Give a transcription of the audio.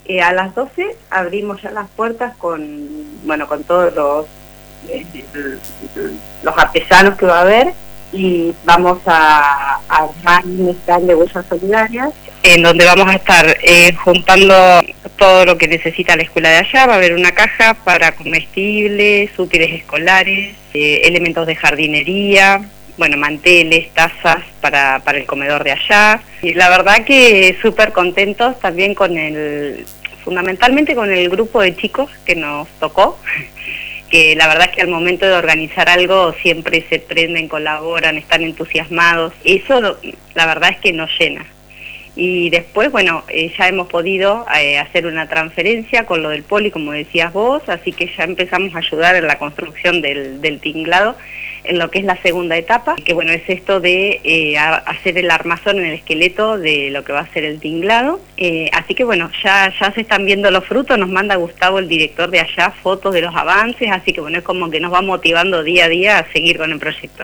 A las 12 abrimos ya las puertas con todos los artesanos que va a haber, y vamos a armar un stand de bolsas solidarias en donde vamos a estar juntando todo lo que necesita la escuela de allá. Va a haber una caja para comestibles, útiles escolares, elementos de jardinería, bueno, manteles, tazas para el comedor de allá. Y la verdad que súper contentos también fundamentalmente con el grupo de chicos que nos tocó, que la verdad es que al momento de organizar algo siempre se prenden, colaboran, están entusiasmados. Eso la verdad es que nos llena. Y después, bueno, ya hemos podido hacer una transferencia con lo del poli, como decías vos, así que ya empezamos a ayudar en la construcción del tinglado, en lo que es la segunda etapa, que bueno, es esto de hacer el armazón en el esqueleto de lo que va a ser el tinglado. Así que bueno, ya se están viendo los frutos, nos manda Gustavo, el director de allá, fotos de los avances, así que bueno, es como que nos va motivando día a día a seguir con el proyecto.